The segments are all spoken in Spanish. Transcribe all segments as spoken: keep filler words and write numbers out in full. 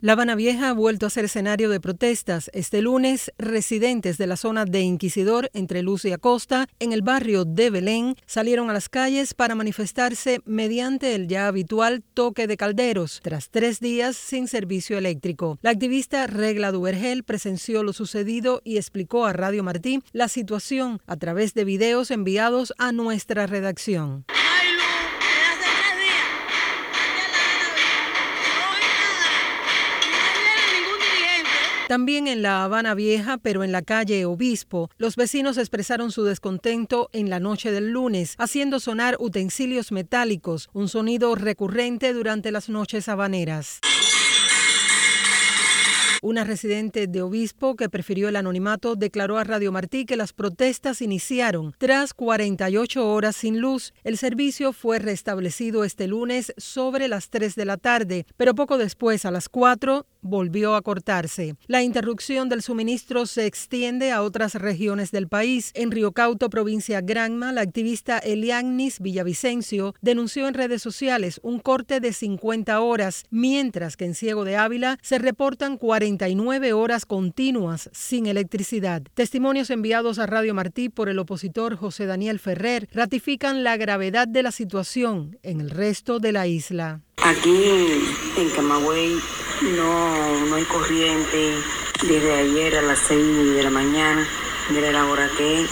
La Habana Vieja ha vuelto a ser escenario de protestas. Este lunes, residentes de la zona de Inquisidor, entre Luz y Acosta, en el barrio de Belén, salieron a las calles para manifestarse mediante el ya habitual toque de calderos, tras tres días sin servicio eléctrico. La activista Regla Duvergel presenció lo sucedido y explicó a Radio Martí la situación a través de videos enviados a nuestra redacción. También en la Habana Vieja, pero en la calle Obispo, los vecinos expresaron su descontento en la noche del lunes, haciendo sonar utensilios metálicos, un sonido recurrente durante las noches habaneras. Una residente de Obispo que prefirió el anonimato declaró a Radio Martí que las protestas iniciaron tras cuarenta y ocho horas sin luz. El servicio fue restablecido este lunes sobre las tres de la tarde, pero poco después, a las cuatro, volvió a cortarse. La interrupción del suministro se extiende a otras regiones del país. En Río Cauto, provincia Granma, la activista Eliagnis Villavicencio denunció en redes sociales un corte de cincuenta horas, mientras que en Ciego de Ávila se reportan cuarenta y nueve horas continuas sin electricidad. Testimonios enviados a Radio Martí por el opositor José Daniel Ferrer ratifican la gravedad de la situación en el resto de la isla. Aquí en Camagüey no, no hay corriente desde ayer a las seis de la mañana, mira la hora que es,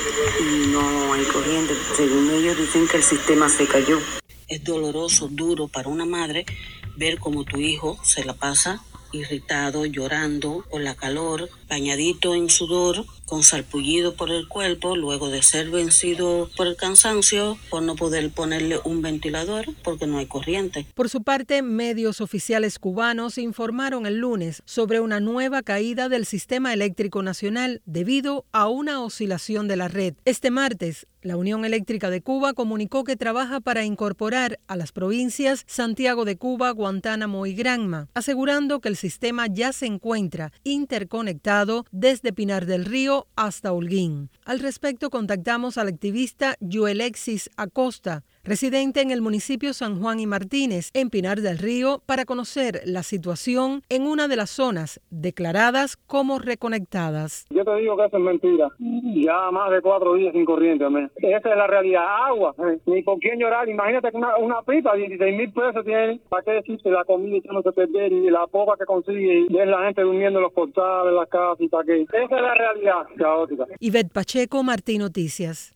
y no hay corriente. Según ellos dicen que el sistema se cayó. Es doloroso, duro para una madre ver cómo tu hijo se la pasa irritado, llorando por la calor, bañadito en sudor, con salpullido por el cuerpo, luego de ser vencido por el cansancio, por no poder ponerle un ventilador porque no hay corriente. Por su parte, medios oficiales cubanos informaron el lunes sobre una nueva caída del sistema eléctrico nacional debido a una oscilación de la red. Este martes, la Unión Eléctrica de Cuba comunicó que trabaja para incorporar a las provincias Santiago de Cuba, Guantánamo y Granma, asegurando que el sistema ya se encuentra interconectado desde Pinar del Río hasta Holguín. Al respecto, contactamos al activista Joelexis Acosta, residente en el municipio San Juan y Martínez, en Pinar del Río, para conocer la situación en una de las zonas declaradas como reconectadas. Yo te digo que eso es mentira. Ya más de cuatro días sin corriente, amén. Esa es la realidad. Agua, eh. Ni por quién llorar. Imagínate que una, una pipa, dieciséis mil pesos tiene. ¿Para qué decirte la comida que no se perder y la poca que consigue? Y es la gente durmiendo en los portales, en las casas y para qué. Esa es la realidad caótica. Ivette Pacheco, Martí Noticias.